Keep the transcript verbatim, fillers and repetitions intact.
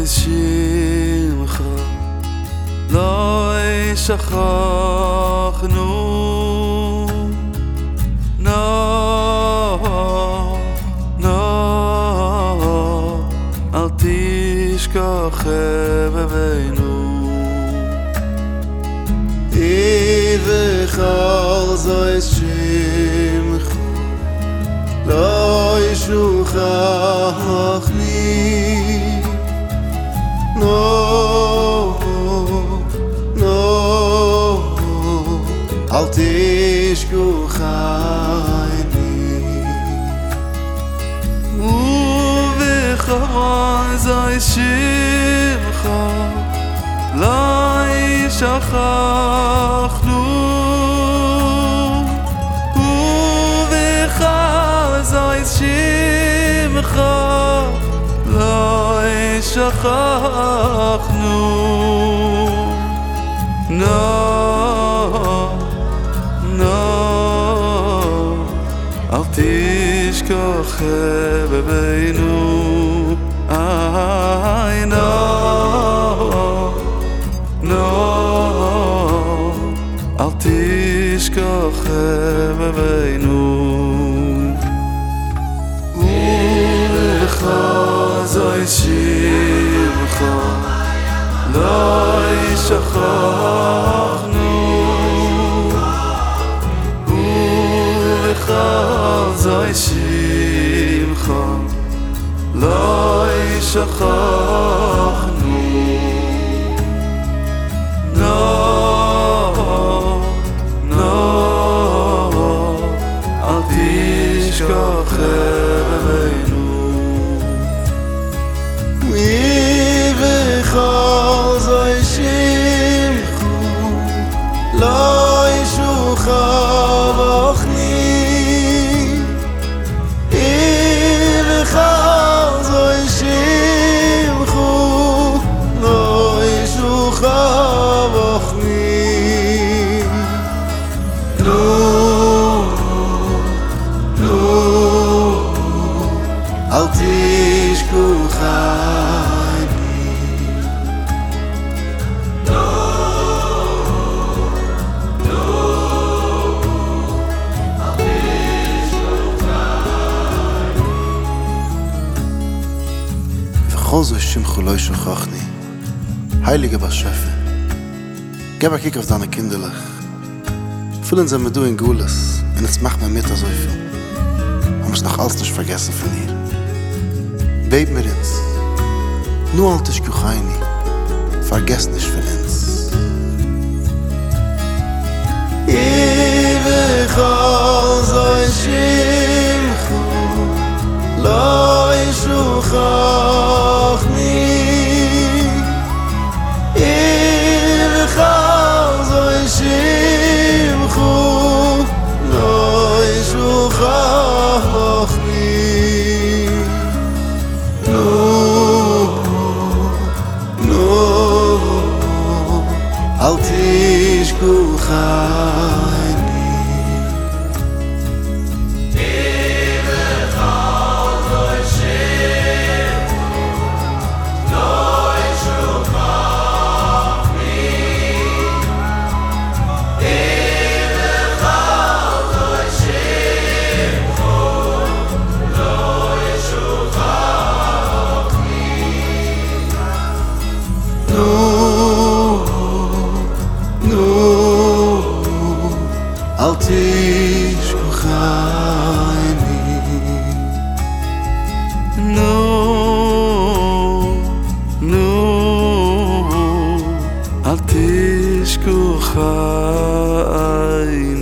שמך לא שכחנו no no אל תשכח בבינו ובכל זאת שמך לא ישכחני no no אל תשכחני ובכל זאת שמך לא שכחנו ובכל זאת שמך לא שכחנו no no אל תשכח בבינו I know no אל תשכח בבינו ובכל זאת שמך לא שכחנו ובכל זאת שמך לא שכחנו no no אל תשכח בבינו ובכל זאת שמך לא ישכחני ובכל זאת שמך לא ישכחני no no אל תשכחני no no אל תשכחני וכל זאת שמך לא ישכחני Heilige Bescheffe, gib a kick auf deine Kinderlich. Fühlen sie mit du in Gules, und jetzt mach mir mit so viel. Man muss noch alles nicht vergessen von ihr. Beb mir uns, nur alt ist Kuchaini, vergess nicht von uns. ובכל זאת שמך לא ישכחני ובכל זאת שמך לא ישכחני no no אל תשכחני אל תשכחני no no אל תשכחני